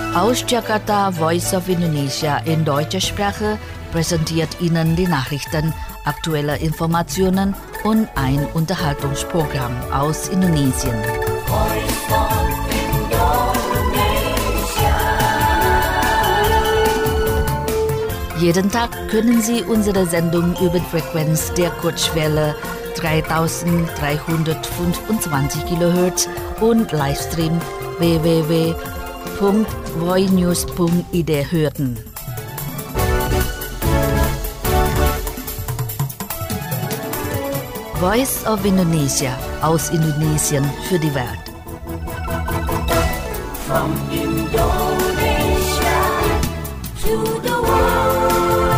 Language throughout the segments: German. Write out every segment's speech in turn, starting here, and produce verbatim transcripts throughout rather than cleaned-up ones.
Aus Jakarta, Voice of Indonesia in deutscher Sprache präsentiert Ihnen die Nachrichten, aktuelle Informationen und ein Unterhaltungsprogramm aus Indonesien. Jeden Tag können Sie unsere Sendung über die Frequenz der Kurzwelle dreitausenddreihundertfünfundzwanzig Kilohertz und Livestream w w w punkt voinews punkt i d hören. Voice of Indonesia aus Indonesien für die Welt. From Indonesia to the world.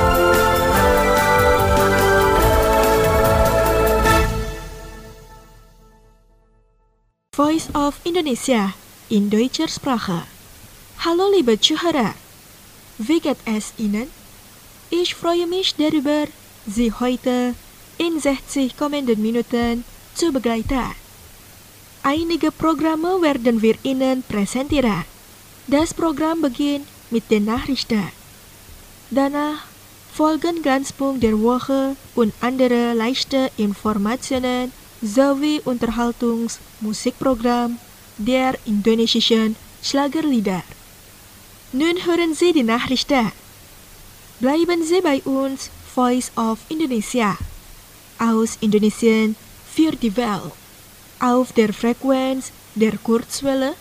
Voice of Indonesia in deutscher Sprache. Hallo liebe Zuhörer, wie geht es Ihnen? Ich freue mich darüber, Sie heute in sechzig kommenden Minuten zu begleiten. Einige Programme werden wir Ihnen präsentieren. Das Programm beginnt mit den Nachrichten. Danach folgen Glanzpunkt der Woche und andere leichte Informationen sowie Unterhaltungsmusikprogramm der indonesischen Schlagerlieder. Nun hören Sie die Nachrichten. Bleiben Sie bei uns, Voice of Indonesia. Aus Indonesien für die Welt. Auf der Frequenz der Kurzwelle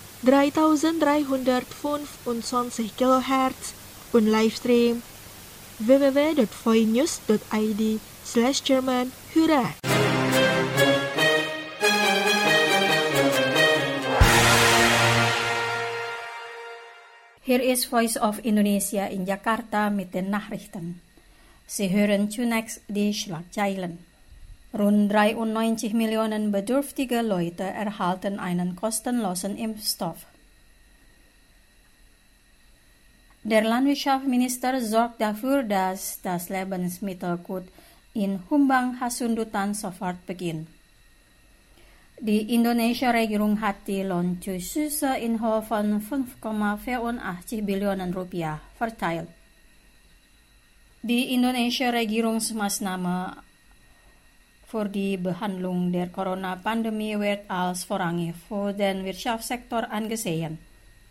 dreitausenddreihundertfünfundzwanzig Kilohertz und Livestream w w w punkt voinews punkt i d slash German hören. Hier ist Voice of Indonesia in Jakarta mit den Nachrichten. Sie hören zunächst die Schlagzeilen. Rund dreiundneunzig Millionen bedürftige Leute erhalten einen kostenlosen Impfstoff. Der Landwirtschaftsminister sorgt dafür, dass das Lebensmittelgut in Humbang Hasundutan sofort beginnt. Die indonesische Regierung hat die Lohnzuschüsse in Höhe von fünf Komma vierundachtzig Billionen Rupiah verteilt. Die indonesische Regierungsmaßnahme für die Behandlung der Corona-Pandemie wird als vorrangig für den Wirtschaftssektor angesehen.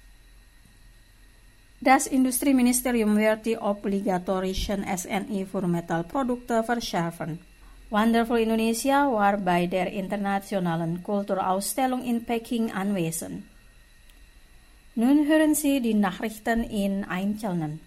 Das Industrieministerium wird die obligatorischen S N I für Metallprodukte verschärfen. Wonderful Indonesia war bei der internationalen Kulturausstellung in Peking anwesend. Nun hören Sie die Nachrichten in Einzelnen.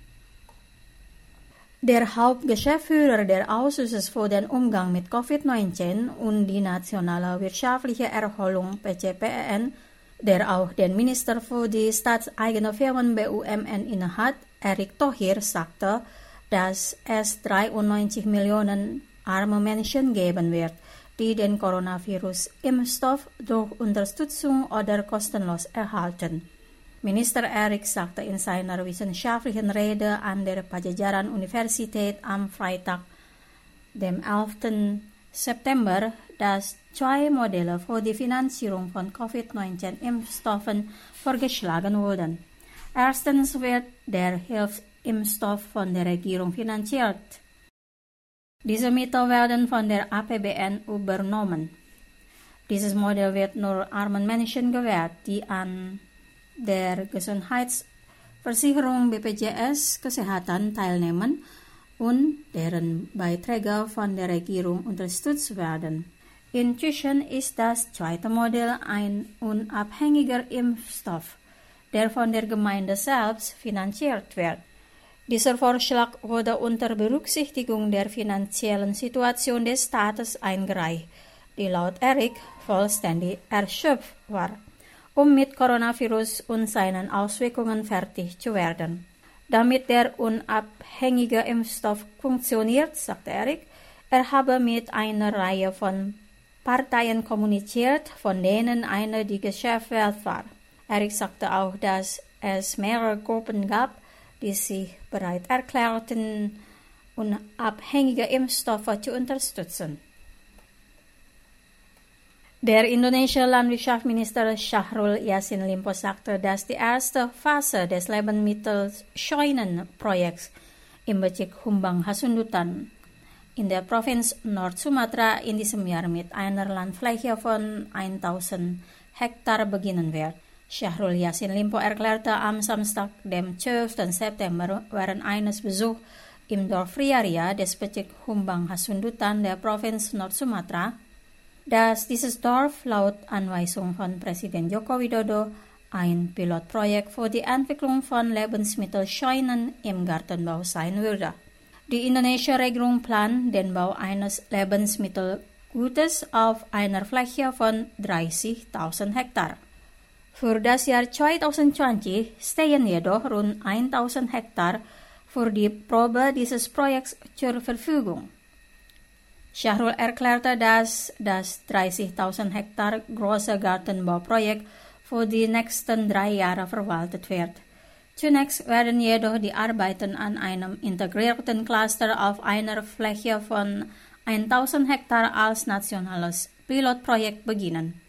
Der Hauptgeschäftsführer der Ausschusses für den Umgang mit Covid neunzehn und die nationale wirtschaftliche Erholung P C P E N, der auch den Minister für die staatseigene Firmen B U M N innehat, Erick Thohir, sagte, dass es dreiundneunzig Millionen arme Menschen geben wird, die den Coronavirus-Impfstoff durch Unterstützung oder kostenlos erhalten. Minister Erick sagte in seiner wissenschaftlichen Rede an der Pajajaran-Universität am Freitag, dem elften September, dass zwei Modelle für die Finanzierung von Covid neunzehn-Impfstoffen vorgeschlagen wurden. Erstens wird der Hilfsimpfstoff von der Regierung finanziert. Diese Mittel werden von der A P B N übernommen. Dieses Modell wird nur armen Menschen gewährt, die an der Gesundheitsversicherung B P J S Kesehatan teilnehmen und deren Beiträge von der Regierung unterstützt werden. Inzwischen ist das zweite Modell ein unabhängiger Impfstoff, der von der Gemeinde selbst finanziert wird. Dieser Vorschlag wurde unter Berücksichtigung der finanziellen Situation des Staates eingereicht, die laut Erick vollständig erschöpft war, um mit Coronavirus und seinen Auswirkungen fertig zu werden. Damit der unabhängige Impfstoff funktioniert, sagte Erick, er habe mit einer Reihe von Parteien kommuniziert, von denen eine die Geschäftswelt war. Erick sagte auch, dass es mehrere Gruppen gab, die sich bereit erklärten, unabhängige Impfstoffe zu unterstützen. Der indonesische Landwirtschaftsminister Syahrul Yassin Limpo sagte, dass die erste Phase des Lebensmittelscheunenprojekts im Bezirk Humbang Hasundutan in der Provinz Nord-Sumatra in diesem Jahr mit einer Landfläche von tausend Hektar beginnen wird. Syahrul Yassin Limpo erklärte am Samstag, dem zwölften September, während eines Besuchs im Dorf Riaria des Bezirks Humbang Hasundutan der Provinz Nord-Sumatra, dass dieses Dorf laut Anweisung von Präsident Joko Widodo ein Pilotprojekt für die Entwicklung von Lebensmittelscheunen im Gartenbau sein würde. Die indonesische Regierung plant den Bau eines Lebensmittelgutes auf einer Fläche von dreißigtausend Hektar. Für das Jahr zwanzig zwanzig stehen jedoch rund tausend Hektar für die Probe dieses Projekts zur Verfügung. Syahrul erklärte, dass das dreißigtausend Hektar große Gartenbauprojekt für die nächsten drei Jahre verwaltet wird. Zunächst werden jedoch die Arbeiten an einem integrierten Cluster auf einer Fläche von tausend Hektar als nationales Pilotprojekt beginnen.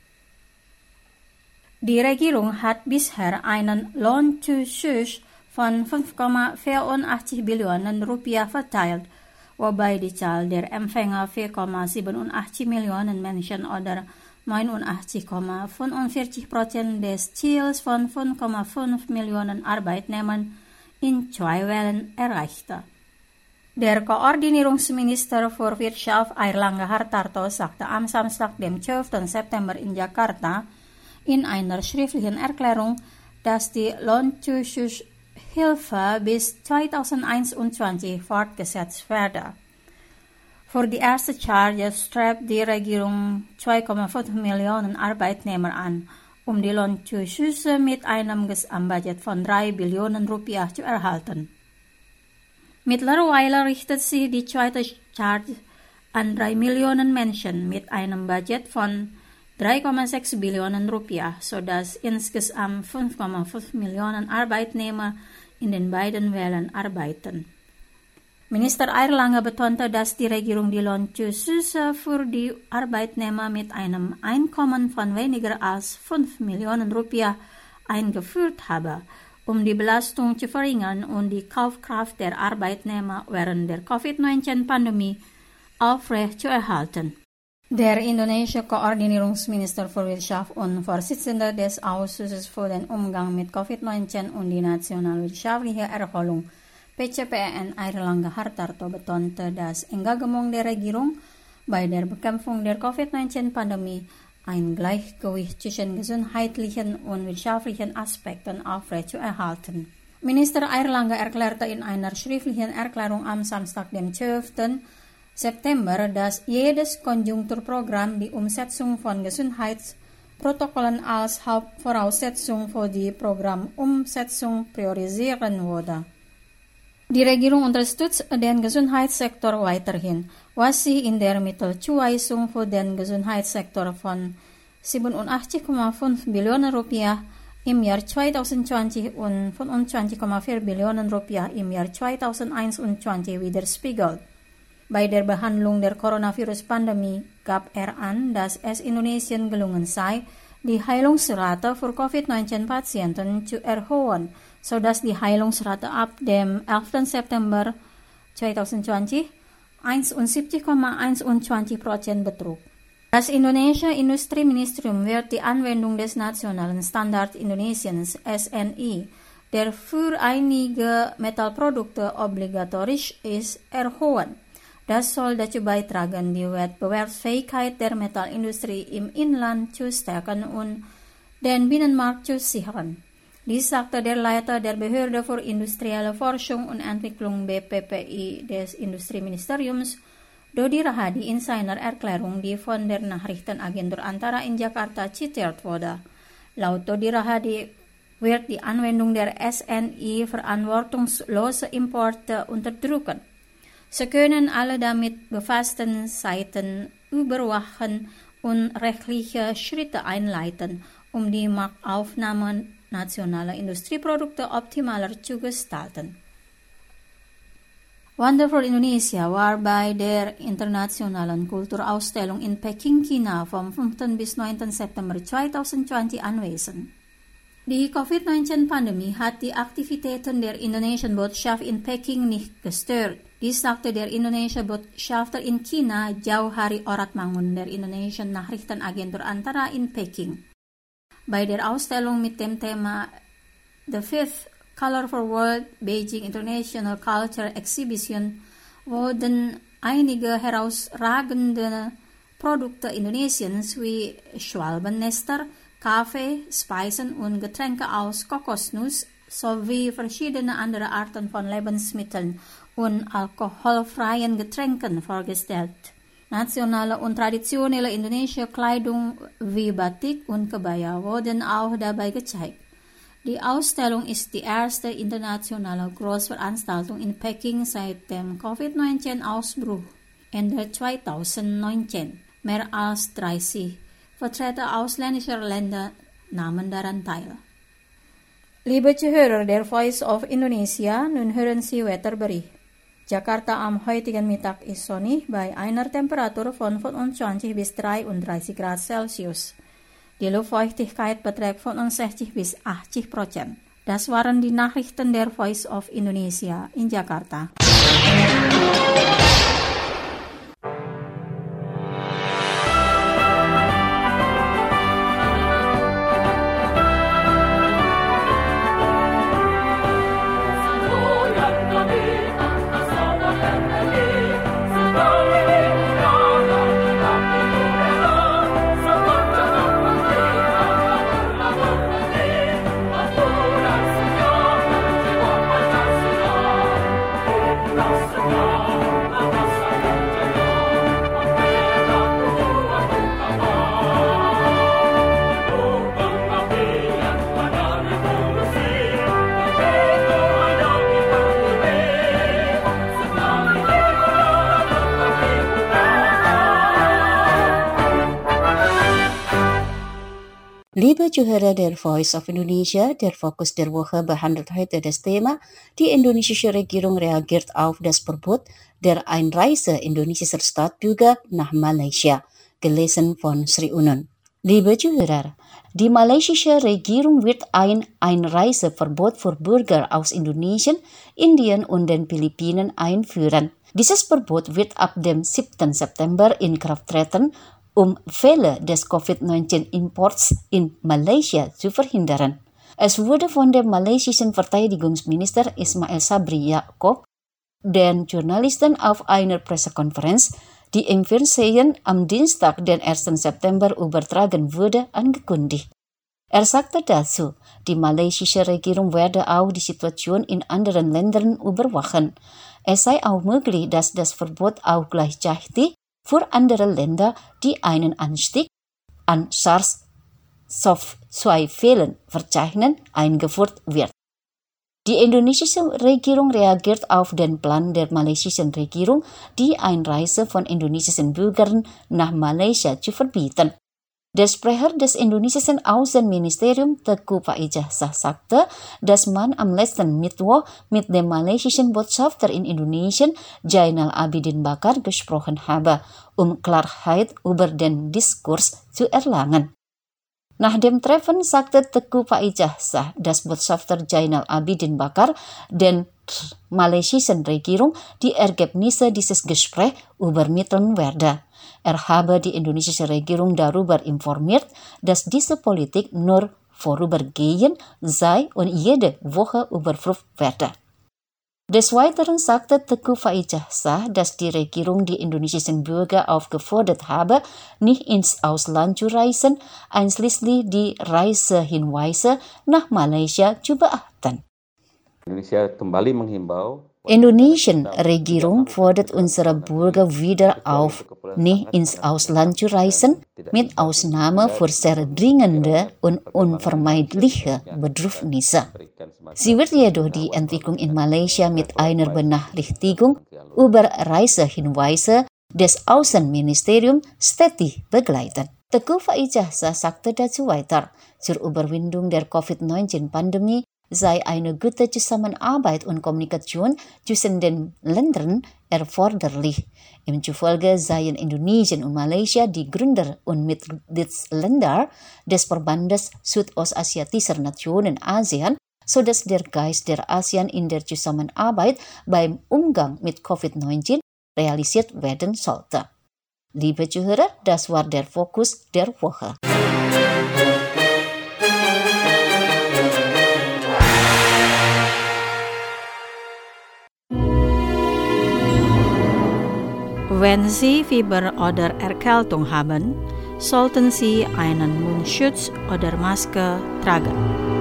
Die Regierung hat bisher einen Lohnzuschuss von fünf Komma vierundachtzig Billionen Rupiah verteilt, wobei die Zahl der Empfänger vier Komma siebenundachtzig Millionen Menschen oder neunundachtzig Komma fünfundvierzig Prozent des Ziels von fünf Komma fünf Millionen Arbeitnehmern in zwei Wellen erreichte. Der Koordinierungsminister für Wirtschaft Airlangga Hartarto sagte am Samstag, dem zwölften September in Jakarta, in einer schriftlichen Erklärung, dass die Lohnzuschuss-Hilfe bis zweitausendeinundzwanzig fortgesetzt werde. Für die erste Charge strebt die Regierung zwei Komma fünf Millionen Arbeitnehmer an, um die Lohnzuschüsse mit einem Gesamtbudget von drei Billionen Rupiah zu erhalten. Mittlerweile richtet sich die zweite Charge an drei Millionen Menschen mit einem Budget von drei Komma sechs Billionen Rupiah, sodass insgesamt fünf Komma fünf Millionen Arbeitnehmer in den beiden Wellen arbeiten. Minister Airlangga betonte, dass die Regierung die Lohnzuschüsse für die Arbeitnehmer mit einem Einkommen von weniger als fünf Millionen Rupiah eingeführt habe, um die Belastung zu verringern und die Kaufkraft der Arbeitnehmer während der Covid neunzehn Pandemie aufrechtzuerhalten. Der indonesische Koordinierungsminister für Wirtschaft und Vorsitzender des Ausschusses für den Umgang mit Covid neunzehn und die nationalwirtschaftliche Erholung P C P E N Airlangga Hartarto betonte, dass Engagement der Regierung bei der Bekämpfung der Covid neunzehn Pandemie ein Gleichgewicht zwischen gesundheitlichen und wirtschaftlichen Aspekten aufrechtzuerhalten. Minister Airlangga erklärte in einer schriftlichen Erklärung am Samstag, dem zwölften September, dass jedes Konjunkturprogramm die Umsetzung von Gesundheitsprotokollen als Hauptvoraussetzung für die Programmumsetzung priorisieren würde. Die Regierung unterstützt den Gesundheitssektor weiterhin, was sich in der Mittelzuweisung für den Gesundheitssektor von siebenundachtzig Komma fünf Billionen Rupiah im Jahr zwanzig zwanzig und fünfundzwanzig Komma vier Billionen Rupiah im Jahr zweitausendeinundzwanzig widerspiegelt. Bei der Behandlung der Coronavirus-Pandemie gab er an, dass es Indonesien gelungen sei, die Heilungsrate für Covid neunzehn Patienten zu erhöhen, sodass die Heilungsrate ab dem elften September zwanzig zwanzig einundsiebzig Komma einundzwanzig Prozent betrug. Das indonesische Industrieministerium wird die Anwendung des nationalen Standards Indonesiens S N I, der für einige Metallprodukte obligatorisch ist, erhöhen. Das soll dazu beitragen, die Wettbewerbsfähigkeit der Metallindustrie im Inland zu stärken und den Binnenmarkt zu sichern. Dies sagte der Leiter der Behörde für industrielle Forschung und Entwicklung B P P I des Industrieministeriums, Dodi Rahadi, in seiner Erklärung, die von der Nachrichtenagentur Antara in Jakarta zitiert wurde. Laut Dodi Rahadi wird die Anwendung der S N I verantwortungslose Importe unterdrücken. So können alle damit befassten Seiten überwachen und rechtliche Schritte einleiten, um die Marktaufnahme nationaler Industrieprodukte optimaler zu gestalten. Wonderful Indonesia war bei der internationalen Kulturausstellung in Peking, China vom fünften bis neunten September zwanzig zwanzig anwesend. Die Covid neunzehn-Pandemie hat die Aktivitäten der Indonesischen Botschaft in Peking nicht gestört. Dies sagte der indonesische Botschafter in China, Jauhari Oratmangun, der indonesischen Nachrichtenagentur Antara in Peking. Bei der Ausstellung mit dem Thema The Fifth Colorful World Beijing International Culture Exhibition wurden einige herausragende Produkte Indonesiens wie Schwalbennester, Kaffee, Speisen und Getränke aus Kokosnuss sowie verschiedene andere Arten von Lebensmitteln und alkoholfreien Getränken vorgestellt. Nationale und traditionelle indonesische Kleidung wie Batik und Kebaya wurden auch dabei gezeigt. Die Ausstellung ist die erste internationale Großveranstaltung in Peking seit dem Covid neunzehn-Ausbruch Ende zwanzig neunzehn. Mehr als dreißig Vertreter ausländischer Länder nahmen daran teil. Liebe Zuhörer der Voice of Indonesia, nun hören Sie Wetterbericht. Jakarta am heutigen Mittag ist sonnig bei einer Temperatur von fünfundzwanzig bis dreiunddreißig Grad Celsius. Die Luftfeuchtigkeit beträgt fünfundsechzig bis achtzig Prozent. Das waren die Nachrichten der Voice of Indonesia in Jakarta. Liebe Zuhörer der Voice of Indonesia, der Fokus der Woche behandelt heute das Thema, die indonesische Regierung reagiert auf das Verbot der Einreise indonesischer Staatsbürger nach Malaysia, gelesen von Sri Unun. Liebe Zuhörer, die malaysische Regierung wird ein Einreiseverbot für Bürger aus Indonesien, Indien und den Philippinen einführen. Dieses Verbot wird ab dem siebten September in Kraft treten, um Fälle des Covid neunzehn-Imports in Malaysia zu verhindern. Es wurde von dem malaysischen Verteidigungsminister Ismail Sabri Yaakob den Journalisten auf einer Pressekonferenz, die im Fernsehen am Dienstag, den ersten September übertragen wurde, angekündigt. Er sagte dazu, die malaysische Regierung werde auch die Situation in anderen Ländern überwachen. Es sei auch möglich, dass das Verbot auch gleichzeitig für andere Länder, die einen Anstieg an SARS-C o V zwei Fällen verzeichnen, eingeführt wird. Die indonesische Regierung reagiert auf den Plan der malaysischen Regierung, die Einreise von indonesischen Bürgern nach Malaysia zu verbieten. Der Sprecher des indonesischen Außenministeriums Teuku Faizasyah sagte, dass man am letzten Mittwoch mit dem malaysischen Botschafter in Indonesien, Jainal Abidin Bakar, gesprochen habe, um Klarheit über den Diskurs zu erlangen. Nach dem Treffen sagte Teuku Faizasyah, dass Botschafter Jainal Abidin Bakar den malaysischen Regierung die Ergebnisse dieses Gesprächs übermitteln werde. Er habe die indonesische Regierung darüber informiert, dass diese Politik nur vorübergehend sei und jede Woche überprüft werde. Des Weiteren sagte Teuku Faizasyah, dass die Regierung die indonesischen Bürger aufgefordert habe, nicht ins Ausland zu reisen, einschließlich die Reisehinweise nach Malaysia zu beachten. Indonesia kembali menghimbau Indonesien Regierung fordert unsere Bürger wieder auf, nicht ins Ausland zu reisen, mit Ausnahme für sehr dringende und unvermeidliche Bedürfnisse. Sie wird jedoch die Entwicklung in Malaysia mit einer Benachrichtigung über Reisehinweise des Außenministeriums stetig begleiten. Teuku Faizasyah sagte dazu weiter, zur Überwindung der Covid neunzehn-Pandemie sei eine gute Zusammenarbeit und Kommunikation zwischen den Ländern erforderlich. Im Zufolge seien Indonesien und Malaysia die Gründer und Mitgliedsländer des Verbandes Südostasiatischer Nationen ASEAN, sodass der Geist der ASEAN in der Zusammenarbeit beim Umgang mit Covid neunzehn realisiert werden sollte. Liebe Zuhörer, das war der Fokus der Woche. Wenn Sie Fieber oder Erkältung haben, sollten Sie einen Mundschutz oder Maske tragen.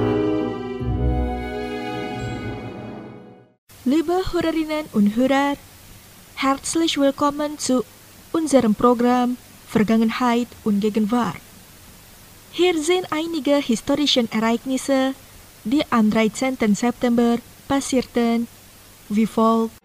Liebe Hörerinnen und Hörer, herzlich willkommen zu unserem Programm Vergangenheit und Gegenwart. Hier sind einige historische Ereignisse, die am dreizehnten September passierten, wie folgt.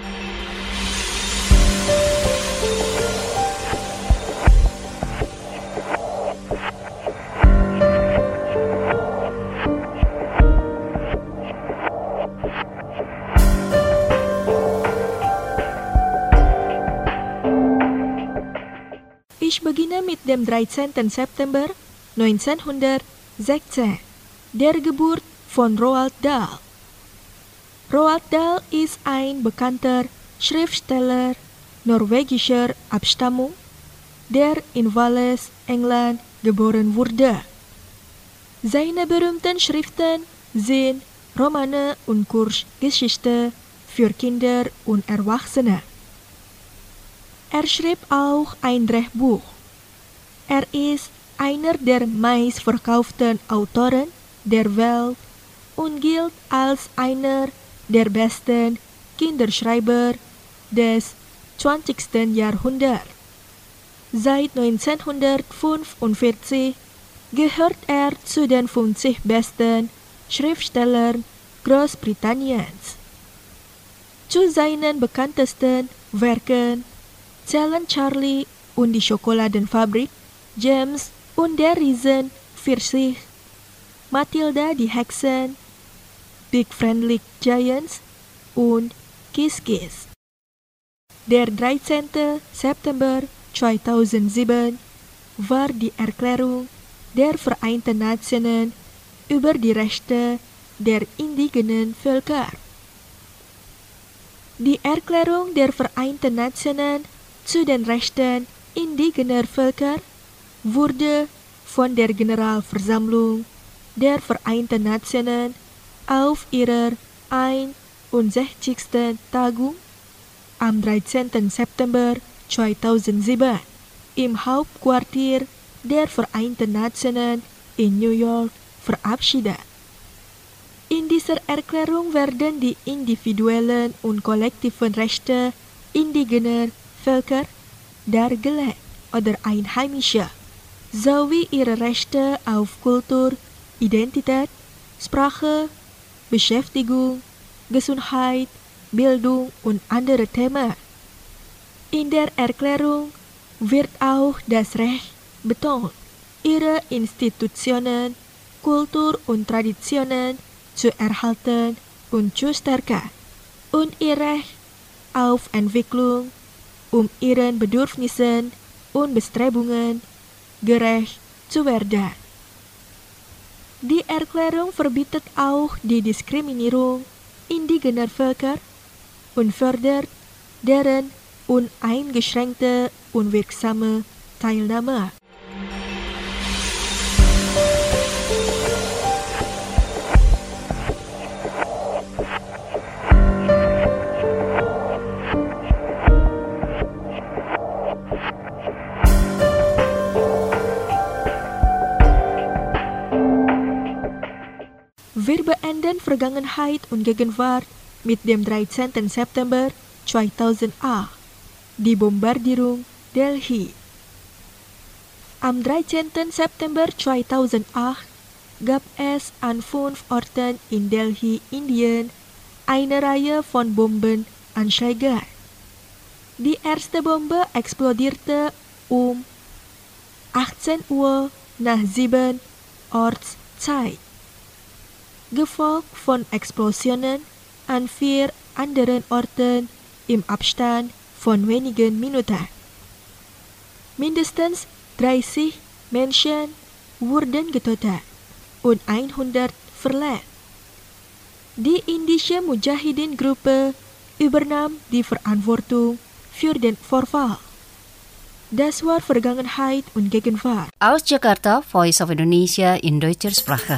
Ich beginne mit dem dreizehnten September neunzehnhundertsechzehn, der Geburt von Roald Dahl. Roald Dahl ist ein bekannter Schriftsteller norwegischer Abstammung, der in Wales, England, geboren wurde. Seine berühmten Schriften sind Romane und Kurzgeschichte für Kinder und Erwachsene. Er schrieb auch ein Drehbuch. Er ist einer der meistverkauften Autoren der Welt und gilt als einer der besten Kinderschreiber des zwanzigsten Jahrhunderts. Seit neunzehnhundertfünfundvierzig gehört er zu den fünfzig besten Schriftstellern Großbritanniens. Zu seinen bekanntesten Werken zählen Charlie und die Schokoladenfabrik, James und der Riesen Pfirsich, Matilda die Hexen, Big Friendly Giants und Kiss Kiss. Der dreizehnten September zweitausendsieben war die Erklärung der Vereinten Nationen über die Rechte der indigenen Völker. Die Erklärung der Vereinten Nationen zu den Rechten indigener Völker wurde von der Generalversammlung der Vereinten Nationen auf ihrer einundsechzigsten Tagung am dreizehnten September zweitausendsieben im Hauptquartier der Vereinten Nationen in New York verabschiedet. In dieser Erklärung werden die individuellen und kollektiven Rechte indigener Völker dargelegt oder Einheimische, sowie ihre Rechte auf Kultur, Identität, Sprache, Beschäftigung, Gesundheit, Bildung und andere Themen. In der Erklärung wird auch das Recht betont, ihre Institutionen, Kultur und Traditionen zu erhalten und zu stärken und ihr Recht auf Entwicklung, um ihren Bedürfnissen und Bestrebungen gerecht zu werden. Die Erklärung verbietet auch die Diskriminierung indigener Völker und fördert deren uneingeschränkte und wirksame Teilnahme. Wir beenden Vergangenheit und Gegenwart mit dem dreizehnten September zweitausendacht, die Bombardierung Delhi. Am dreizehnten September zweitausendacht gab es an fünf Orten in Delhi, Indien, eine Reihe von Bombenanschlägen. Die erste Bombe explodierte um achtzehn Uhr nach sieben Ortszeit. gefolgt von Explosionen an vier anderen Orten im Abstand von wenigen Minuten. Mindestens dreißig Menschen wurden getötet und hundert verletzt. Die indische Mujahidin-Gruppe übernahm die Verantwortung für den Vorfall. Das war Vergangenheit und Gegenwart. Aus Jakarta, Voice of Indonesia in deutscher Sprache.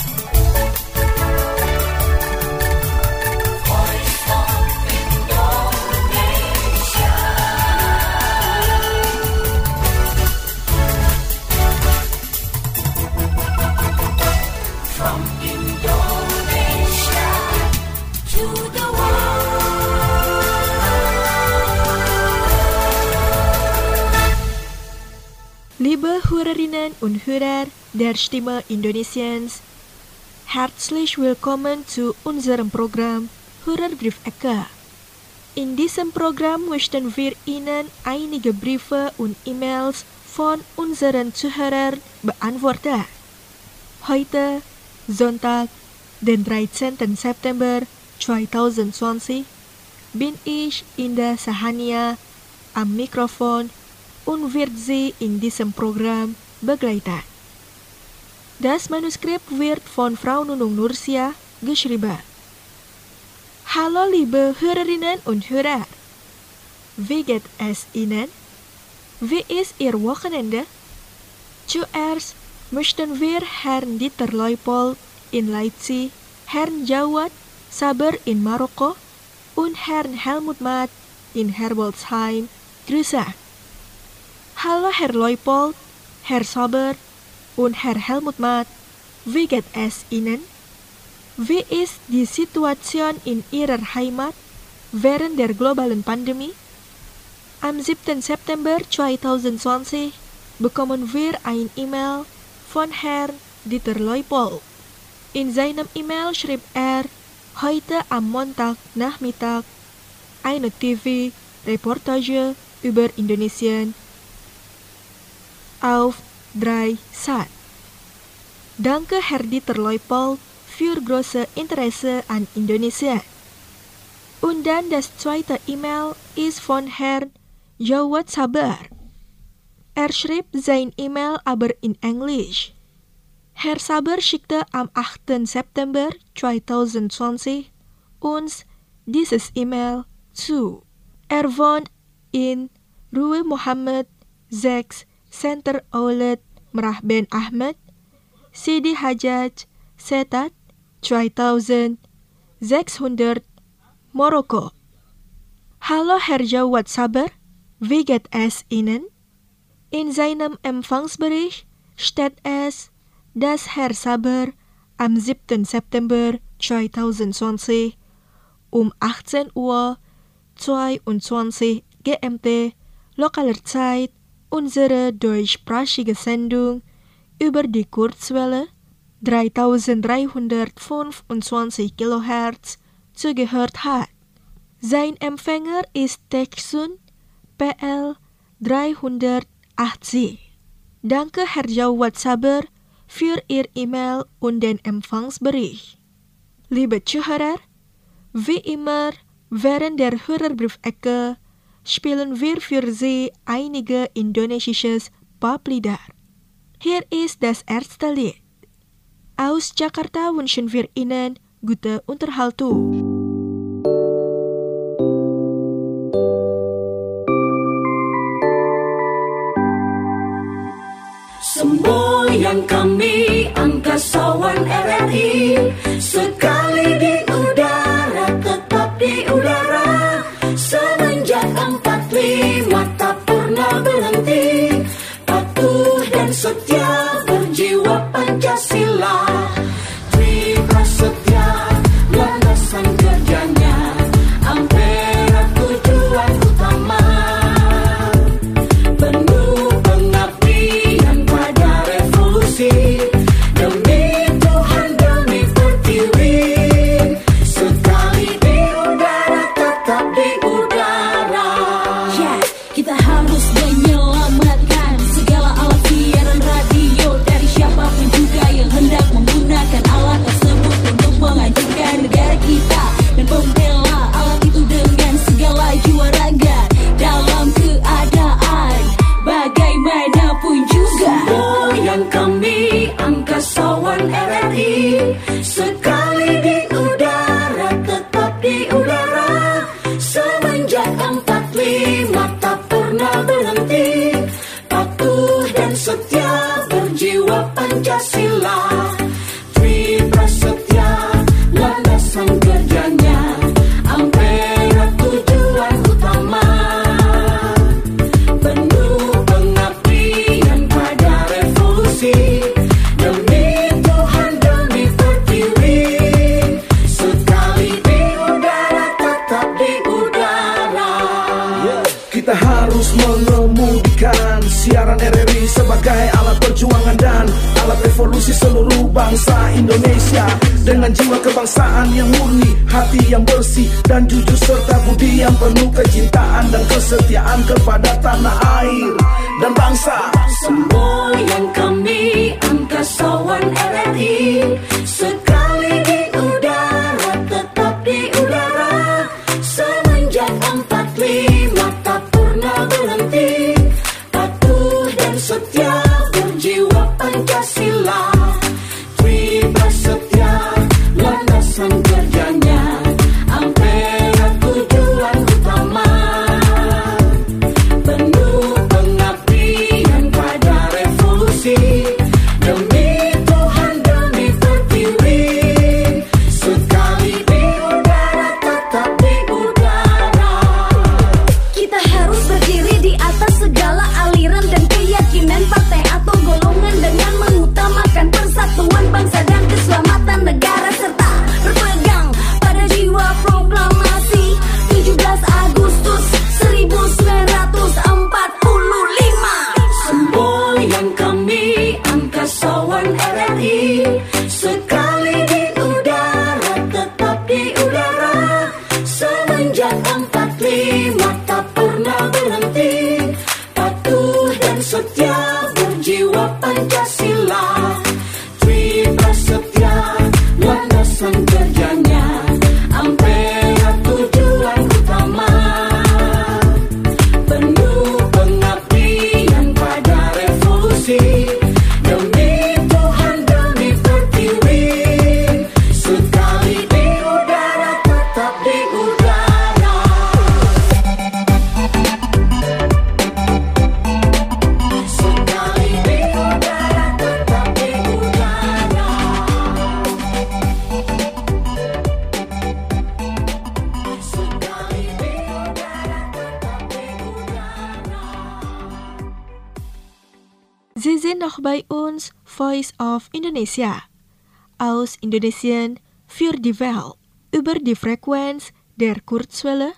Liebe Hörerinnen und Hörer der Stimme Indonesiens, herzlich willkommen zu unserem Programm Hörerbriefecke. In diesem Programm möchten wir Ihnen einige Briefe und E-Mails von unseren Zuhörern beantworten. Heute, Sonntag, den dreizehnten September zweitausendzwanzig, bin ich Indah Sahania am Mikrofon und wird Sie in diesem Programm begleiten. Das Manuskript wird von Frau Nunung Nursia geschrieben. Hallo liebe Hörerinnen und Hörer, wie geht es Ihnen? Wie ist Ihr Wochenende? Zuerst möchten wir Herrn Dieter Leupold in Leipzig, Herrn Jawad Saber in Marokko und Herrn Helmut Matt in Herbolzheim grüßen. Hallo Herr Leupold, Herr Saber und Herr Helmut Matt, wie geht es Ihnen? Wie ist die Situation in Ihrer Heimat während der globalen Pandemie? Am siebten September zweitausendzwanzig bekommen wir ein E-Mail von Herrn Dieter Leupold. In seinem E-Mail schrieb er, heute am Montagnachmittag eine T V-Reportage über Indonesien auf drei Sat. Danke Herr Dieter Leupold für große Interesse an Indonesien. Und dann das zweite E-Mail ist von Herrn Jawad Saber. Er schrieb sein E-Mail aber in Englisch. Herr Saber schickte am achten September zweitausendzwanzig uns dieses E-Mail zu. Er wohnt in Rue Mohammed sechs, Center Outlet Merah Ben Ahmed, Sidi Hajjaj, Setat, zweitausendsechshundert, Marokko. Hallo Herr Jawad Saber, wie geht es Ihnen? In seinem Empfangsbericht steht es, dass Herr Saber am siebten September zweitausendzwanzig um achtzehn Uhr zweiundzwanzig G M T lokaler Zeit unsere deutschsprachige Sendung über die Kurzwelle dreitausenddreihundertfünfundzwanzig Kilohertz zugehört hat. Sein Empfänger ist Techsun P L dreihundertachtzig. Danke Herr Jawad Saber für Ihr E-Mail und den Empfangsbericht. Liebe Zuhörer, wie immer während der Hörerbriefecke spielen wir für Sie einige indonesisches Poplieder. Hier ist das erste Lied. Aus Jakarta wünschen wir Ihnen gute Unterhaltung. Semboyan kami angkasawan R R I, sekali di udara tetap di udara. Semenjak empat lima tak pernah berhenti, patuh dan setia berjiwa Pancasila. Terima setia landasan kerjanya, Ampera tujuan utama. Penuh pengabdian pada revolusi, demi Tuhan demi pertiwi. Sekali di udara tetap di udara. Ya, kita harus menyelamatkan segala alat siaran radio dari siapapun juga yang hendak mem berjiwa Pancasila. Tri Prasetya landasan kerjanya, Ampera tujuan utama, penuh pengabdian pada revolusi, demi Tuhan demi pertiwi, sekali di udara tetap di udara. Kita harus mengemudikan siaran R R I sebagai alat perjuangan dan alat revolusi seluruh bangsa Indonesia, dengan jiwa kebangsaan yang murni, hati yang bersih dan jujur, serta budi yang penuh kecintaan dan kesetiaan kepada tanah air dan bangsa. Semboyan kami angkasawan R R I, sekali di udara tetap di udara, semenjak empat lima tak pernah berhenti, patuh dan setia berjiwa Pancasila. Tri Prasetya landasan kerjanya, Ampera tujuan utama, penuh pengabdian pada revolusi, demi Tuhan demi pertiwi, sekali di udara tetap di udara. Kita harus berdiri di atas segala aliran dan keyakinan partai atau golongan, dengan mengutamakan persatuan bangsa dan keselamatan negara, serta berpegang pada jiwa proklamasi tujuh belas Agustus seribu sembilan ratus empat puluh lima. Semboyan kami angkasawan R R I, sekali di udara tetap di udara, semenjak empat lima tak pernah berhenti, patuh dan setia berjiwa Pancasila. Tri Prasetya landasan kerjanya, Ampera tujuan utama, penuh pengabdian pada revolusi, demi Tuhan demi pertiwi, sekali di udara tetap di udara. Sekali di udara tetap di udara. Sekali di udara tetap di udara. Sie sind noch bei uns, Voice of Indonesia, aus Indonesien für die Welt, über die Frequenz der Kurzwelle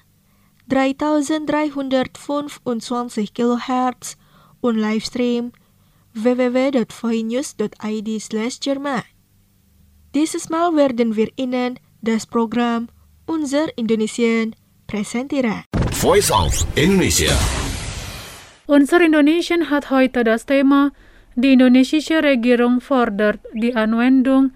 dreitausenddreihundertfünfundzwanzig Kilohertz und Livestream w w w punkt voinews punkt i d slash Jerman. Dieses Mal werden wir Ihnen das Programm Unser Indonesien präsentieren. Voice of Indonesia. Unser Indonesien hat heute das Thema Die indonesische Regierung fordert die Anwendung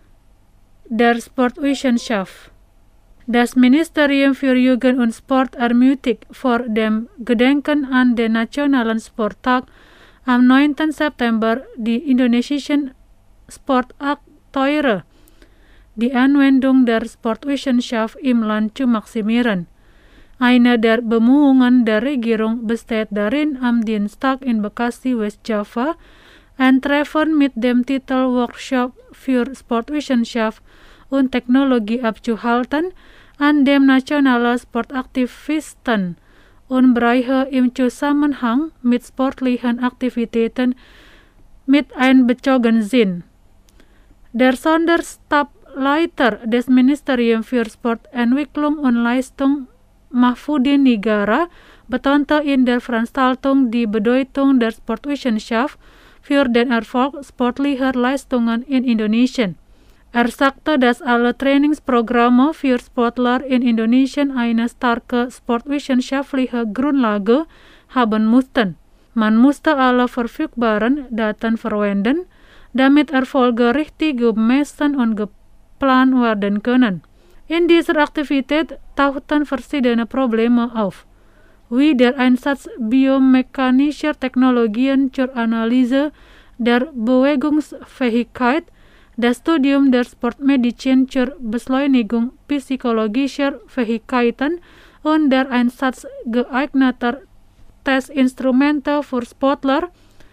der Sportwissenschaft. Das Ministerium für Jugend und Sport ermutigt vor dem Gedenken an den Nationalen Sporttag am neunten September die indonesischen Sportakteure, die Anwendung der Sportwissenschaft im Land zu maximieren. Eine der Bemühungen der Regierung besteht darin, am Dienstag in Bekasi, Westjava, ein Treffen mit dem Titel Workshop für Sportwissenschaft und Technologie abzuhalten, an dem nationale Sportaktivisten und Bereiche im Zusammenhang mit sportlichen Aktivitäten mit einbezogen sind. Der Sonderstableiter des Ministeriums für Sportentwicklung und Leistung, Mahfudin Nigara, betonte in der Veranstaltung die Bedeutung der Sportwissenschaft für den Erfolg sportlicher Leistungen in Indonesien. Er sagte, dass alle Trainingsprogramme für Sportler in Indonesien eine starke sportwissenschaftliche Grundlage haben mussten. Man musste alle verfügbaren Daten verwenden, damit Erfolge richtig gemessen und geplant werden können. In dieser Aktivität tauchten verschiedene Probleme auf, wie der Einsatz biomechanischer Technologien zur Analyse der Bewegungsfähigkeit, das Studium der Sportmedizin zur Beschleunigung psychologischer Fähigkeiten und der Einsatz geeigneter Testinstrumente für Sportler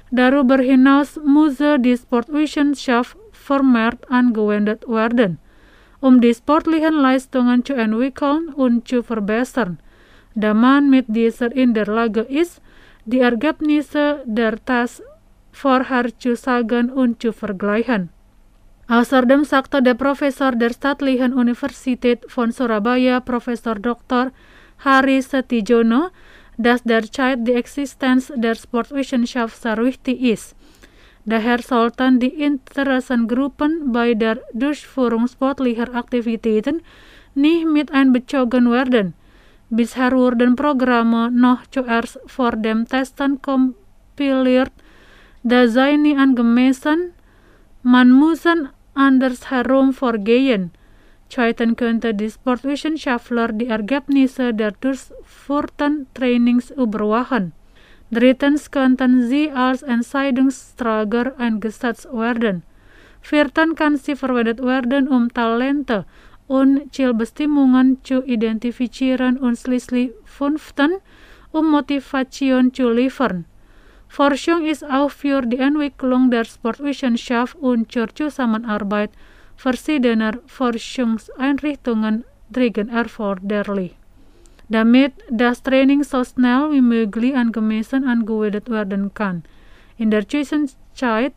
Darüber hinaus müsse die Sportwissenschaft vermehrt angewendet werden, um die sportlichen Leistungen zu entwickeln und zu verbessern. Da man mit dieser in der Lage ist, die Ergebnisse der Tests vorherzusagen und zu vergleichen. Außerdem sagte der Professor der Staatlichen Universität von Surabaya, Professor Doktor Hari Setijono, dass derzeit die Existenz der Sportwissenschaft sehr wichtig ist. Daher sollten die Interessengruppen bei der Durchführung sportlicher Aktivitäten nicht mit einbezogen werden. Bisher wurden Programme noch zuerst vor dem Testen kompiliert, da sei nie angemessen, man muss andersherum vorgehen. Zweitens könnte die Sportwissenschaftler die Ergebnisse der durchgeführten Trainings überwachen. Drittens könnten sie als Entscheidungsträger eingesetzt werden. Viertens kann sie verwendet werden, um Talente und Zielbestimmungen zu identifizieren, und schließlich fünftens, um Motivation zu liefern. Forschung ist auch für die Entwicklung der Sportwissenschaft und zur Zusammenarbeit verschiedener Forschungseinrichtungen dringend erforderlich, damit das Training so schnell wie möglich angemessen angewendet werden kann. In der Zwischenzeit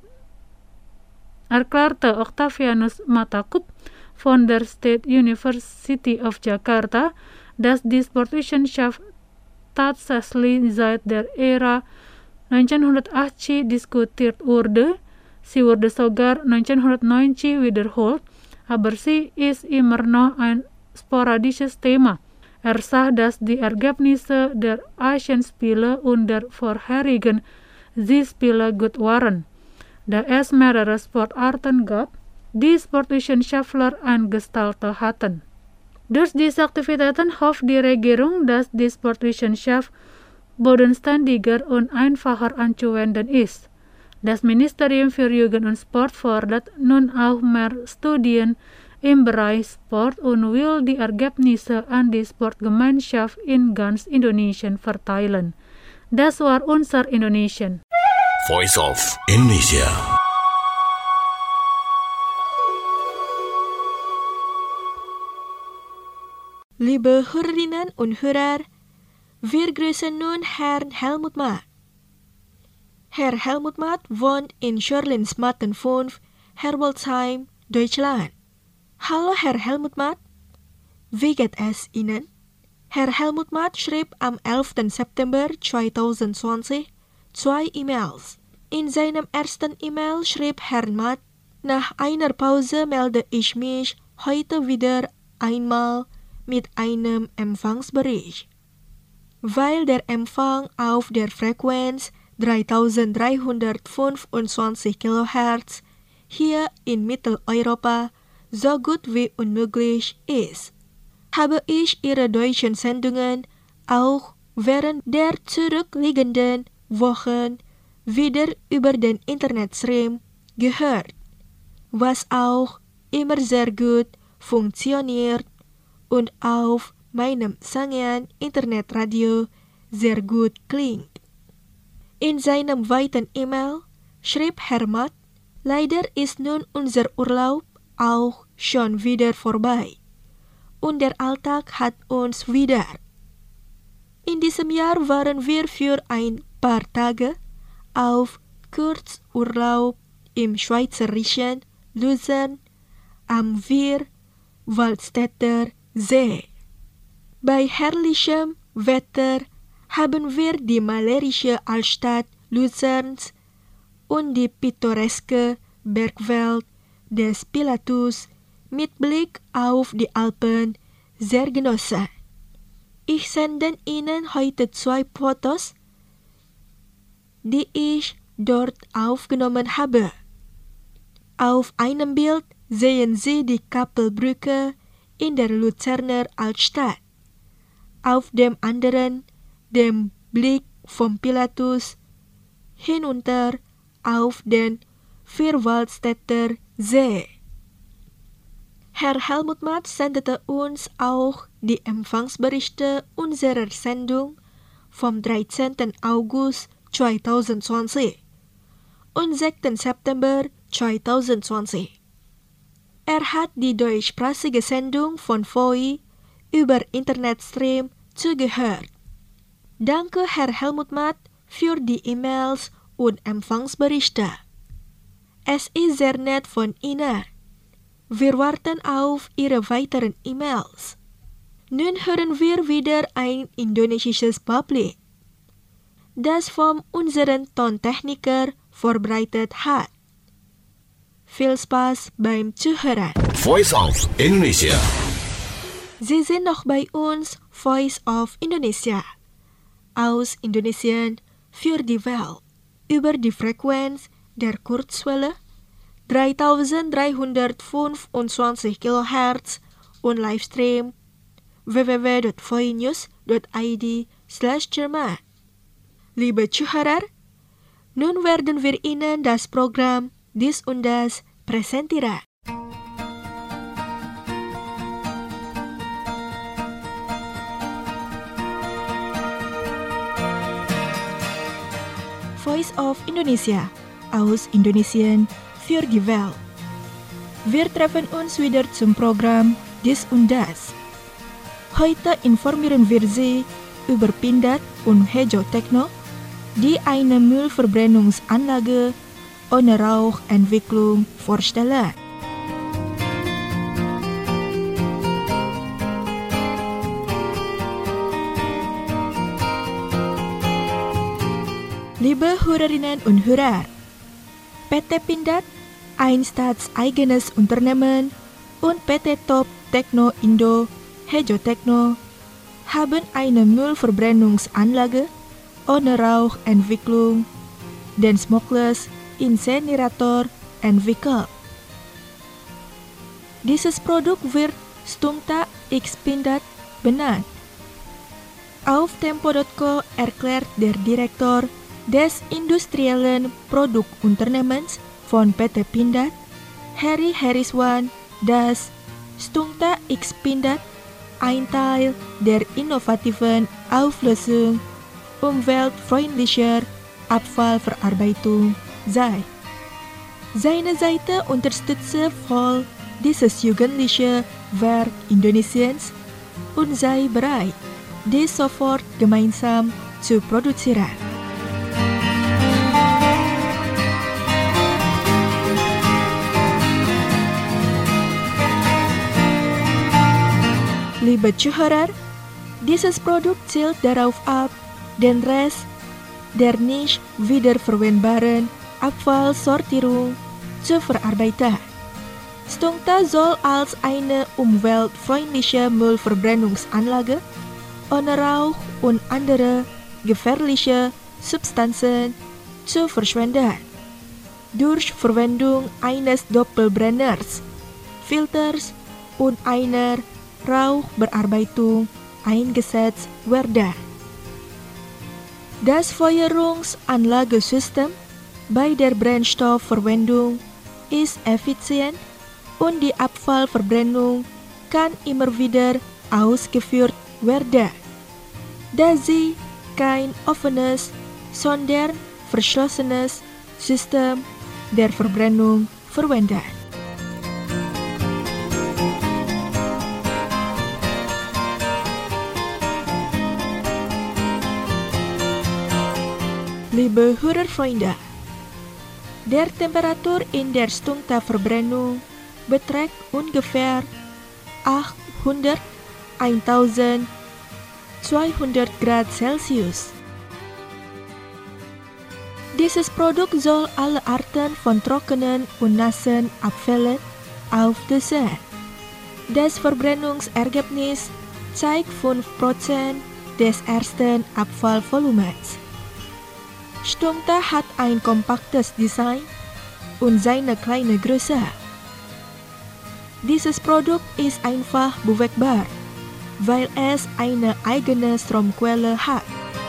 erklärte Octavianus Matakup von der State University of Jakarta, dass die Sportwissenschaft tatsächlich seit der Ära neunzehnhundertachtzig diskutiert wurde. Sie wurde sogar neunzehnhundertneunzig wiederholt, aber sie ist immer noch ein sporadisches Thema. Er sagt, dass die Ergebnisse der Asienspiele und der vorherigen Spiele gut waren, da es mehrere Sportarten gab, die Sportwissenschaftler eingestaltet hatten. Durch diese Aktivitäten hofft die Regierung, dass die Sportwissenschaft bodenständiger und einfacher anzuwenden ist. Das Ministerium für Jugend und Sport fordert nun auch mehr Studien im Bereich Sport und will die Ergebnisse an die Sportgemeinschaft in ganz Indonesien verteilen. Das war unser Indonesien. Voice of Indonesia. Liebe Hörerinnen und Hörer, wir grüßen nun Herrn Helmut Matt. Herr Helmut Matt wohnt in Schörlinsmatten fünf, Herbolzheim, Deutschland. Hallo Herr Helmut Matt, wie geht es Ihnen? Herr Helmut Matt schrieb am elften September zweitausendzwanzig zwei E-Mails. In seinem ersten E-Mail schrieb Herr Matt: Nach einer Pause melde ich mich heute wieder einmal mit einem Empfangsbericht. Weil der Empfang auf der Frequenz dreitausenddreihundertfünfundzwanzig Kilohertz hier in Mitteleuropa so gut wie unmöglich ist, habe ich Ihre deutschen Sendungen auch während der zurückliegenden Wochen wieder über den Internetstream gehört, was auch immer sehr gut funktioniert und auf meinem Sangean Internetradio sehr gut klingt. In seinem weiten E-Mail schrieb Herr Matt: Leider ist nun unser Urlaub auch schon wieder vorbei und der Alltag hat uns wieder. In diesem Jahr waren wir für ein paar Tage auf Kurzurlaub im schweizerischen Luzern am Vierwaldstätter See. Bei herrlichem Wetter haben wir die malerische Altstadt Luzerns und die pittoreske Bergwelt des Pilatus mit Blick auf die Alpen sehr genossen. Ich sende Ihnen heute zwei Fotos, die ich dort aufgenommen habe. Auf einem Bild sehen Sie die Kappelbrücke in der Luzerner Altstadt. Auf dem anderen den Blick vom Pilatus hinunter auf den Vierwaldstätter See. Herr Helmut Matt sendete uns auch die Empfangsberichte unserer Sendung vom dreizehnten August zweitausendzwanzig. und sechsten September zweitausendzwanzig. Er hat die deutschsprachige Sendung von V O I über Internetstream zugehört. Danke, Herr Helmut Matt, für die E-Mails und Empfangsberichte. Es ist sehr nett von Ihnen. Wir warten auf Ihre weiteren E-Mails. Nun hören wir wieder ein indonesisches Publik, das von unseren Tontechniker vorbereitet hat. Viel Spaß beim Zuhören. Voice of Indonesia. Sie sind noch bei uns, Voice of Indonesia, aus Indonesien für die Welt, über die Frequenz der Kurzwelle dreitausenddreihundertfünfundzwanzig Kilohertz und Livestream w w w punkt voinews punkt i d slash Jerman. Liebe Zuhörer, nun werden wir Ihnen das Programm Dies und Das präsentieren. Voice of Indonesia, aus Indonesien für die Welt. Wir treffen uns wieder zum Programm Dies und Das. Heute informieren wir Sie über Pindad und Hejo Techno, die eine Müllverbrennungsanlage ohne Rauchentwicklung vorstellen. Liebe Hörerinnen und Hörer, P T Pindad, ein staatseigenes Unternehmen, und P T Top Techno Indo, Hejo Techno, haben eine Müllverbrennungsanlage ohne Rauchentwicklung, den Smokeless Incinerator, entwickelt. Dieses Produkt wird Stumta X Pindad benannt. Auf Tempo Punkt co erklärt der Direktor des industriellen Produktunternehmens von P T Pindad, Harry Harriswan, dass Stumta X Pindad ein Teil der innovativen Auflösung umweltfreundlicher Abfallverarbeitung sei. Seine Seite unterstütze voll dieses jugendliche Werk Indonesiens und sei bereit, dies sofort gemeinsam zu produzieren. Liebe Zuhörer, dieses Produkt zielt darauf ab, den Rest der nicht wiederverwendbaren Abfallsortierung zu verarbeiten. Stumta soll als eine umweltfreundliche Müllverbrennungsanlage ohne Rauch und andere gefährliche Substanzen zu verschwenden. Durch Verwendung eines Doppelbrenners, Filters und einer Rauchbearbeitung eingesetzt werden. Das Feuerungsanlagesystem bei der Brennstoffverwendung ist effizient und die Abfallverbrennung kann immer wieder ausgeführt werden, da sie kein offenes, sondern verschlossenes System der Verbrennung verwendet. Liebe Hörerfreunde, der Temperatur in der Stumta-Verbrennung beträgt ungefähr achthundert bis eintausendzweihundert Grad Celsius. Dieses Produkt soll alle Arten von trockenen und nassen Abfällen auflösen. Das Verbrennungsergebnis zeigt fünf Prozent des ersten Abfallvolumens. Stumta hat ein kompaktes Design und seine kleine Größe. Dieses Produkt ist einfach bewegbar, weil es eine eigene Stromquelle hat.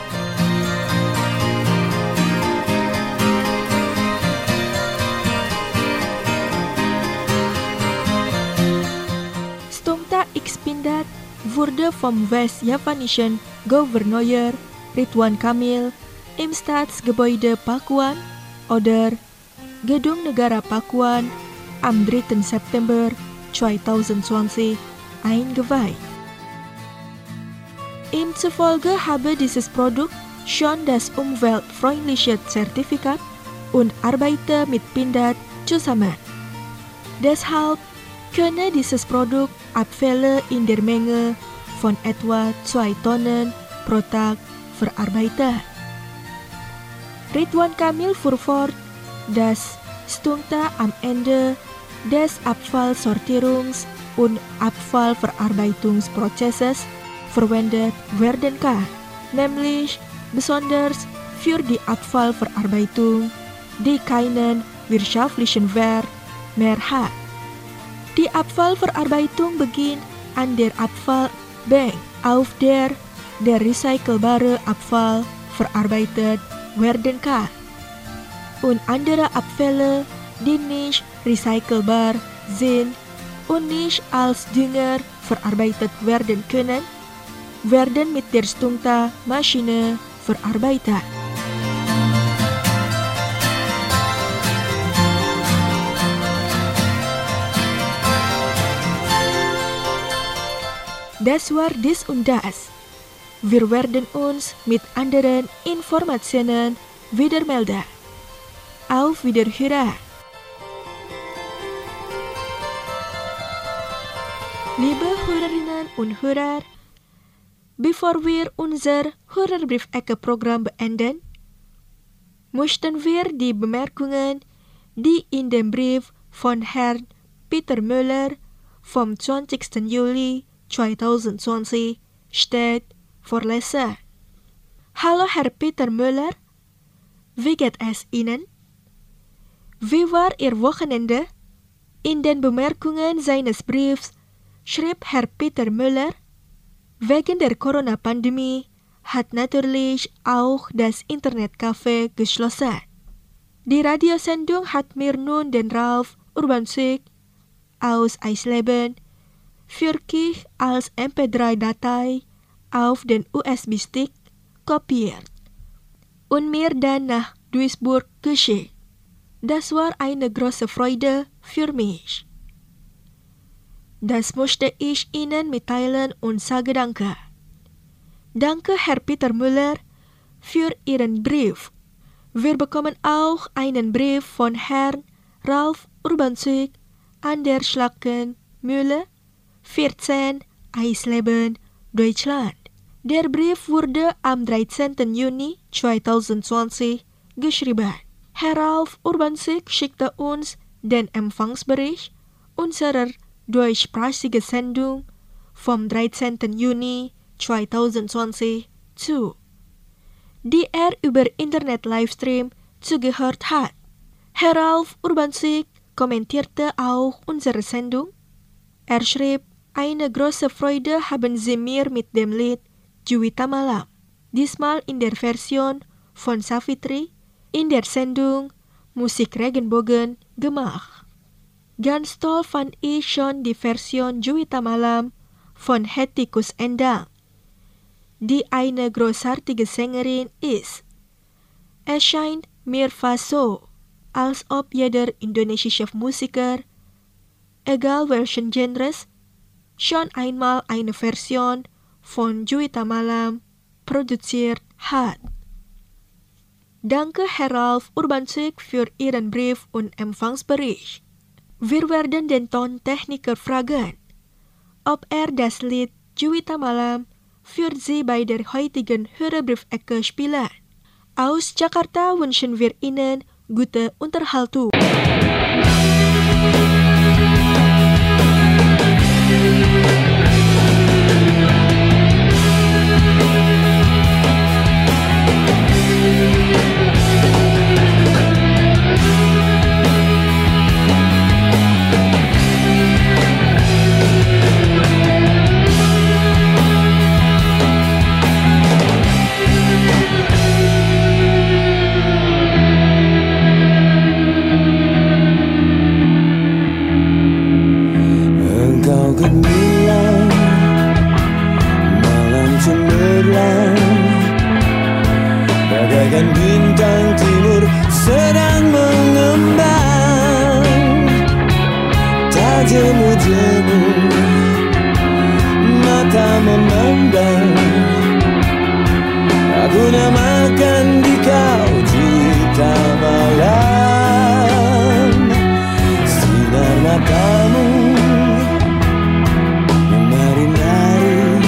Stumta X Pindad wurde vom westjavanischen Gouverneur Ridwan Kamil im Staatsgebäude Pakuan oder Gedung Negara Pakuan am dritten September zwanzig zwanzig eingeweiht. Ihm zufolge habe dieses Produkt schon das umweltfreundliche Zertifikat und arbeite mit Pindad zusammen. Deshalb könne dieses Produkt Abfälle in der Menge von etwa zwei Tonnen pro Tag verarbeiten. Ridwan Kamil fuhr fort, dass Stunta am Ende des Abfallsortierungs- und Abfallverarbeitungsprozesses verwendet werden kann, nämlich besonders für die Abfallverarbeitung, die keinen wirtschaftlichen Wert mehr hat. Die Abfallverarbeitung beginnt an der Abfallbank, auf der der recycelbare Abfall verarbeitet werden kann. Und andere Abfälle, die nicht recycelbar sind und nicht als Dünger verarbeitet werden können, werden mit der Stunta-Maschine verarbeitet. Das war dies und das. Wir werden uns mit anderen Informationen wieder melden. Auf Wiederhören. Liebe Hörerinnen und Hörer, bevor wir unser Hörerbriefecke-Programm beenden, möchten wir die Bemerkungen, die in dem Brief von Herrn Peter Müller vom zwanzigsten Juli zwanzig zwanzig steht, vorlesen. Hallo Herr Peter Müller, wie geht es Ihnen? Wie war Ihr Wochenende? In den Bemerkungen seines Briefs schrieb Herr Peter Müller, wegen der Corona-Pandemie hat natürlich auch das Internetcafé geschlossen. Die Radiosendung hat mir nun den Ralf Urbansyk aus Eisleben für Kich als M P drei Datei auf den U S B-Stick kopiert und mir dann nach Duisburg geschickt. Das war eine große Freude für mich. Das möchte ich Ihnen mitteilen und sage Danke. Danke, Herr Peter Müller, für Ihren Brief. Wir bekommen auch einen Brief von Herrn Ralf Urbansyk an der Schlackenmühle vierzehn Eisleben, Deutschland. Der Brief wurde am dreizehnten Juni zwanzig zwanzig geschrieben. Herr Ralf Urbansyk schickte uns den Empfangsbericht unserer deutschsprachigen Sendung vom dreizehnten Juni zwanzig zwanzig zu, die er über Internet-Livestream zugehört hat. Herr Ralf Urbansyk kommentierte auch unsere Sendung. Er schrieb, eine große Freude haben Sie mir mit dem Lied Juwita Malam, diesmal in der Version von Savitri, in der Sendung Musik Regenbogen gemacht. Ganz toll fand ich schon die Version Juwita Malam von Hetty Koes Endang, die eine großartige Sängerin ist. Es scheint mir fast so, als ob jeder indonesische Musiker, egal welchen Genres, schon einmal eine Version von Juwita Malam produziert hat. Danke, Herr Ralf Urbansyk, für Ihren Brief und Empfangsbericht. Wir werden den Tontechniker fragen, ob er das Lied Juwita Malam für Sie bei der heutigen Hörerbriefecke spielen. Aus Jakarta wünschen wir Ihnen gute Unterhaltung. jemu-jemu, mata memandang. Aku namakan di kau juta malam. Sinar matamu menari-nari,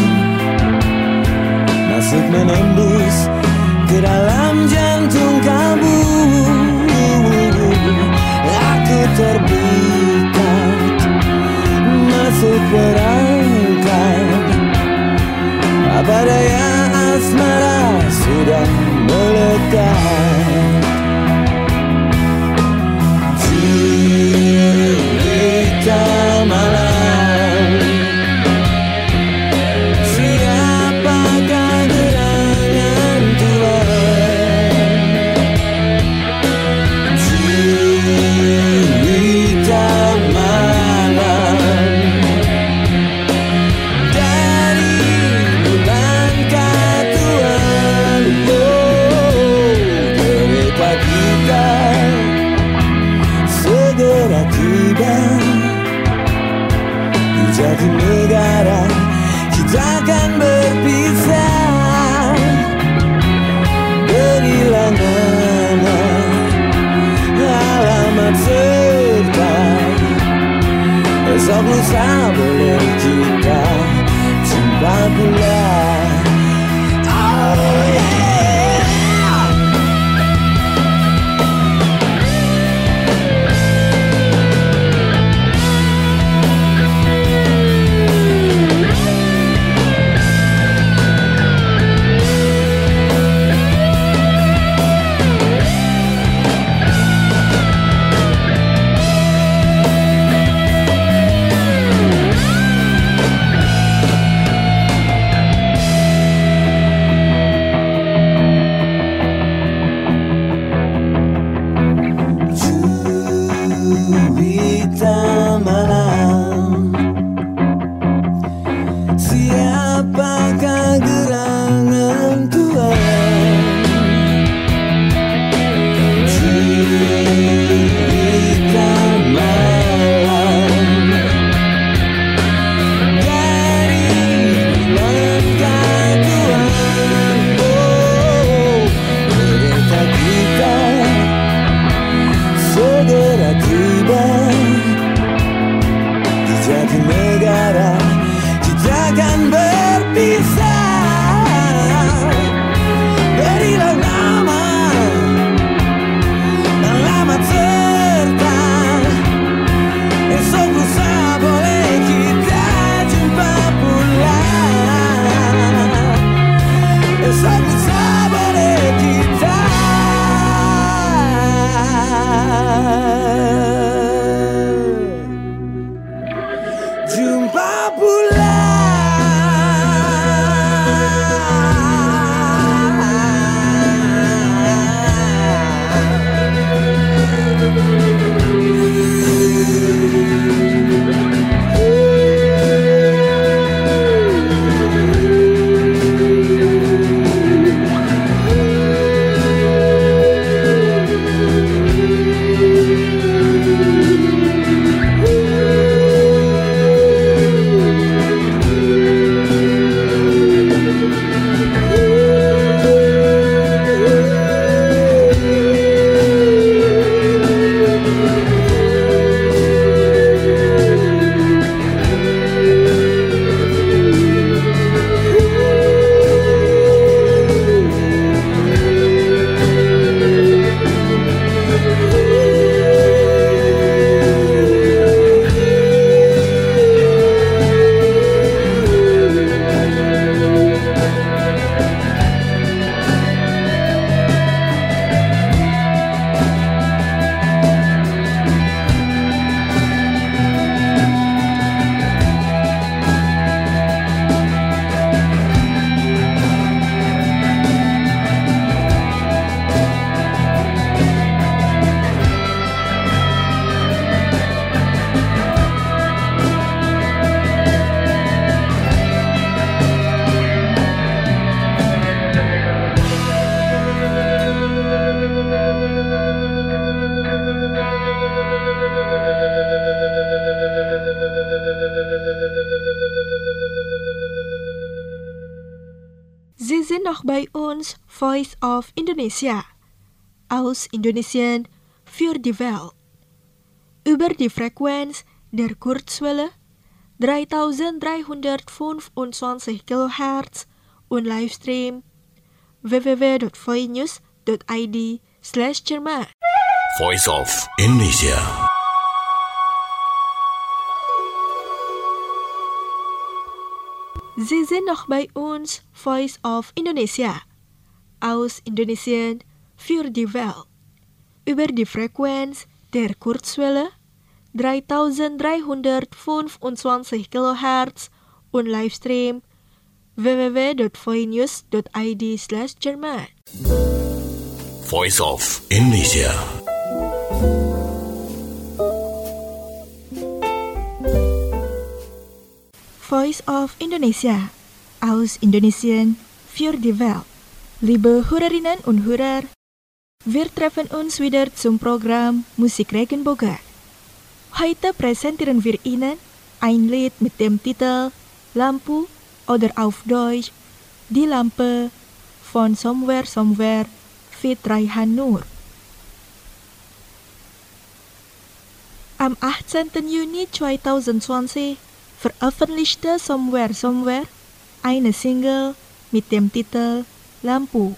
masuk menembus ke dalam jantung kamu. Aku terpikat, masuk perangkap. Apa daya asmara sudah melekat. Cerita malam, siapakah gerangan Tuhan? Cerita malam, dari bulan Tuhan. Oh, kereta kita segera tiba di Jatinegara. Kita akan berpisah. Berilah nama, alamat serta esok lusa boleh kita jumpa pula. Oh yeah. Cerita malam, siapakah gerangan Tuhan? Cerita malam, dari bulan Tuhan. Oh, kereta kita segera tiba noch bei uns Voice of Indonesia aus Indonesien für die Welt. Über die Frequenz der Kurzwelle dreitausenddreihundertfünfundzwanzig Kilohertz und Livestream w w w dot voinews dot i d slash Jerman. Voice of Indonesia. Sie sind noch bei uns Voice of Indonesia aus Indonesien für die Welt. Über die Frequenz der Kurzwelle dreitausenddreihundertfünfundzwanzig Kilohertz und Livestream w w w dot voinews dot i d slash Jerman. Voice of Indonesia. Voice of Indonesia aus Indonesien für die Welt. Liebe Hörerinnen und Hörer, wir treffen uns wieder zum Programm Musik Regenbogen. Heute präsentieren wir Ihnen ein Lied mit dem Titel Lampu oder auf Deutsch Die Lampe von Somewhere Somewhere feat. Raihan Noor. Am achtzehnten Juni zweitausendzwanzig veröffentlichte Somewhere Somewhere eine Single mit dem Titel Lampu.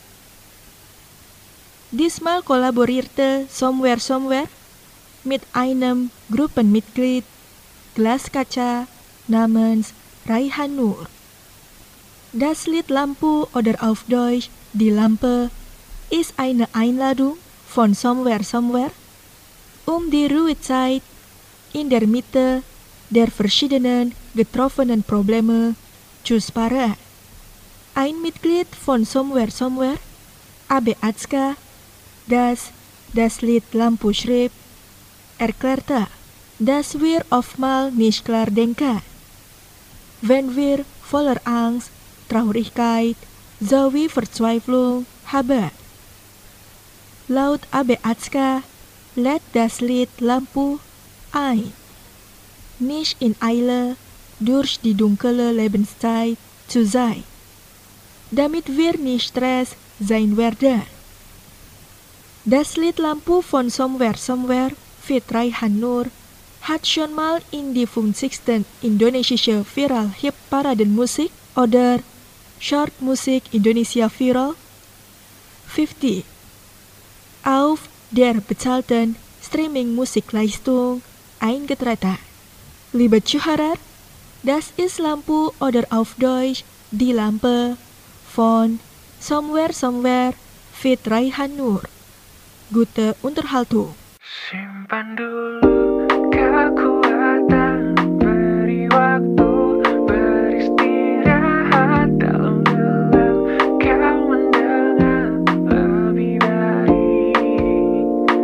Diesmal kollaborierte Somewhere Somewhere mit einem Gruppenmitglied Glaskaca namens Raihan Noor. Das Lied Lampu oder auf Deutsch Die Lampe ist eine Einladung von Somewhere Somewhere, um die Ruhezeit in der Mitte der verschiedenen getroffenen Probleme zu sparen. Ein Mitglied von Somewhere Somewhere, Abe Atska, das das Lied Lampu schrieb, erklärte, dass wir oftmals nicht klar denken, wenn wir voller Angst, Traurigkeit sowie Verzweiflung haben. Laut Abe Atska lädt das Lied Lampu ein, nicht in Eile durch die dunkle Lebenszeit zu sein, damit wir nicht Stress sein werden. Das Lied Lampu von Somewhere Somewhere feat. Raihan Noor hat schon mal in die fünfzigsten indonesische Viral Hip Paraden Musik oder Short Musik Indonesia Viral fünfzig auf der bezahlten Streaming-Musikleistung eingetreten. Liebe Zuhörer, das ist Lampu oder auf Deutsch Die Lampe von Somewhere Somewhere feat. Raihan Noor. Gute Unterhaltung. Simpan dulu kekuatan, beri waktu beristirahat dalam-dalam, kau mendengar lebih baik.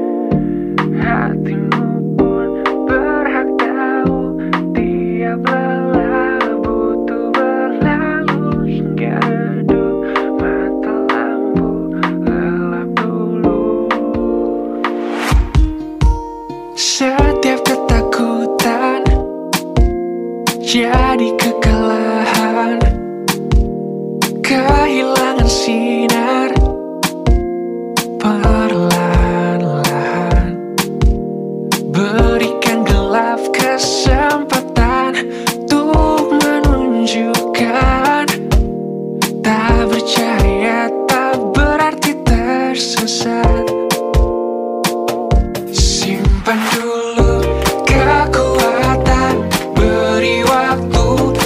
Hatimu pun berhak tahu, tiap lelah butuh berlalu hingga redup mata lampu gelap dulu. Setiap ketakutan jadi kekalahan, kehilangan sinar perlahan-lahan. Berikan gelap kesempatan untuk menunjukkan tak percaya tak berarti tersesat. Simpan dulu kekuatan, beri waktu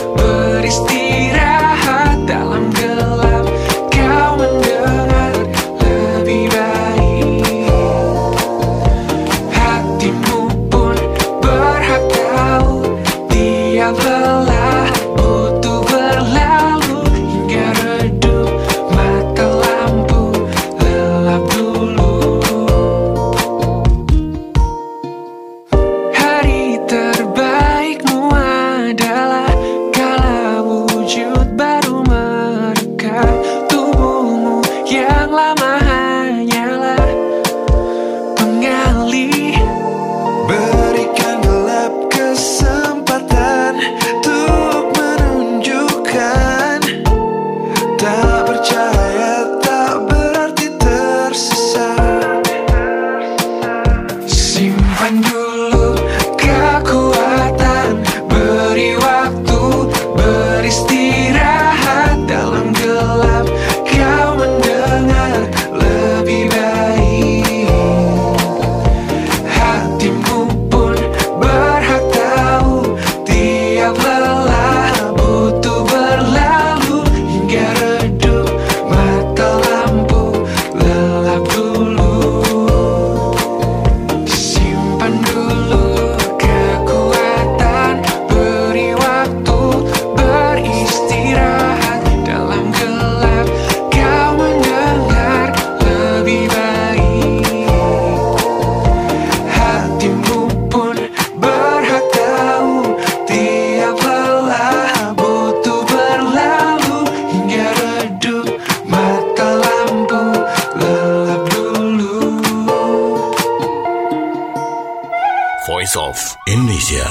Indonesia.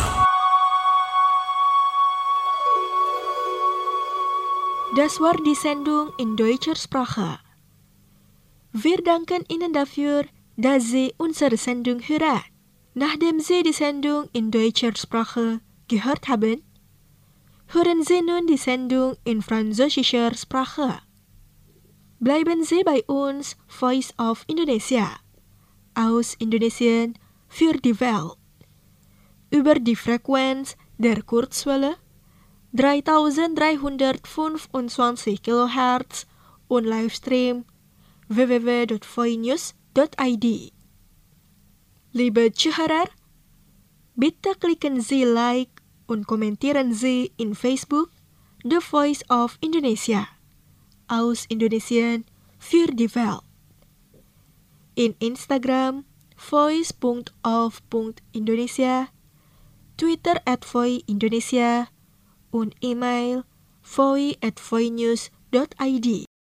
Das war die Sendung in deutscher Sprache. Wir danken Ihnen dafür, dass Sie unsere Sendung hören. Nachdem Sie die Sendung in deutscher Sprache gehört haben, hören Sie nun die Sendung in französischer Sprache. Bleiben Sie bei uns, Voice of Indonesia, aus Indonesien für die Welt, über die Frequenz der Kurzwelle dreitausenddreihundertfünfundzwanzig Kilohertz und Livestream w w w dot voinews dot i d. Liebe Zuhörer, bitte klicken Sie Like und kommentieren Sie in Facebook The Voice of Indonesia, aus Indonesien für die Welt. In Instagram voice dot of dot indonesia, Twitter at voice indonesia, und E-Mail voice at voinews dot i d.